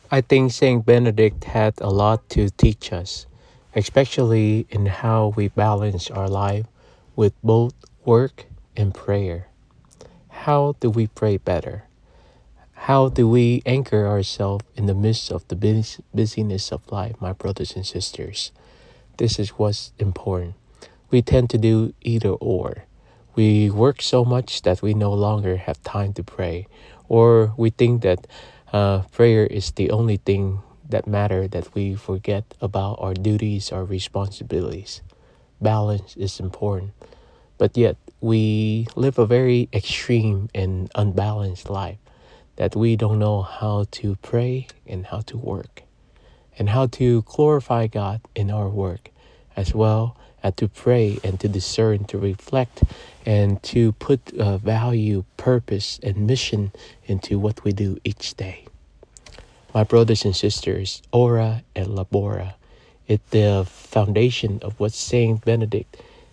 I think Saint Benedict had a lot to teach us, especially in how we balance our life with both work and prayer. How do we pray better? How do we anchor ourselves in the midst of the busyness of life, my brothers and sisters? This is what's important. We tend to do either or. We work so much that we no longer have time to pray, or we think that prayer is the only thing that matter, that we forget about our duties, our responsibilities. Balance is important, but yet we live a very extreme and unbalanced life, that we don't know how to pray and how to work, and how to glorify God in our work, as well as to pray and to discern, to reflect, and to put value, purpose, and mission into what we do each day. My brothers and sisters, ora et labora, it's the foundation of what Saint Benedict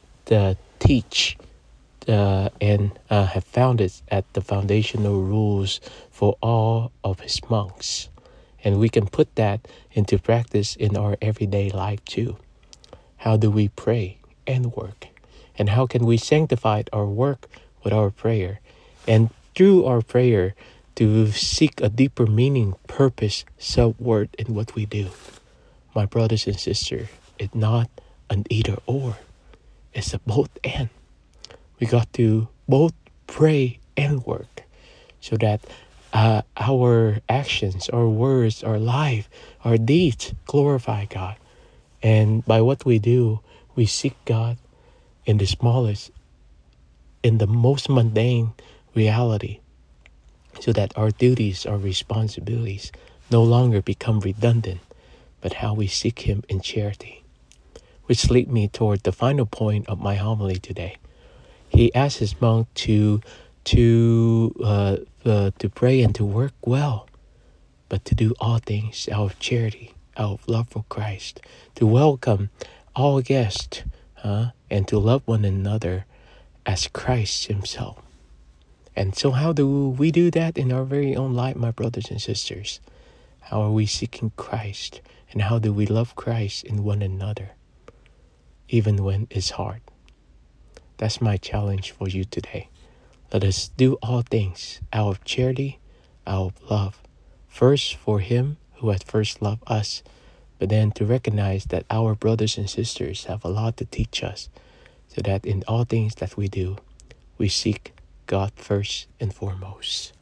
teach and have founded at the foundational rules for all of his monks. And we can put that into practice in our everyday life too. How do we pray and work? And how can we sanctify our work with our prayer? And through our prayer, to seek a deeper meaning, purpose, self-worth in what we do. My brothers and sisters, it's not an either or. It's a both and. We got to both pray and work, so that our actions, our words, our life, our deeds glorify God. And by what we do, we seek God in the smallest, in the most mundane reality, so that our duties, our responsibilities no longer become redundant, but how we seek Him in charity. Which lead me toward the final point of my homily today. He asked his monk to pray and to work well, but to do all things out of charity, out of love for Christ, to welcome all guests, and to love one another as Christ Himself. And so how do we do that in our very own life, my brothers and sisters? How are we seeking Christ? And how do we love Christ in one another, even when it's hard? That's my challenge for you today. Let us do all things out of charity, out of love. First for Him who has first loved us, but then to recognize that our brothers and sisters have a lot to teach us, so that in all things that we do, we seek God first and foremost.